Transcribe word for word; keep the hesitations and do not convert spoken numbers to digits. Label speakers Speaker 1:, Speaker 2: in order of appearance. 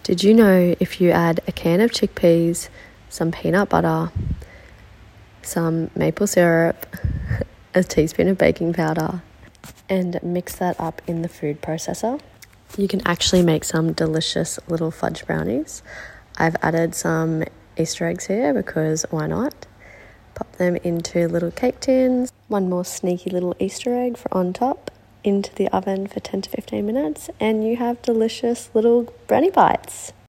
Speaker 1: Did you know if you add a can of chickpeas, some peanut butter, some maple syrup, a teaspoon of baking powder, and mix that up in the food processor, you can actually make some delicious little fudge brownies. I've added some Easter eggs here because why not? Pop them into little cake tins. One more sneaky little Easter egg for on top, into the oven for ten to fifteen minutes, and you have delicious little brownie bites.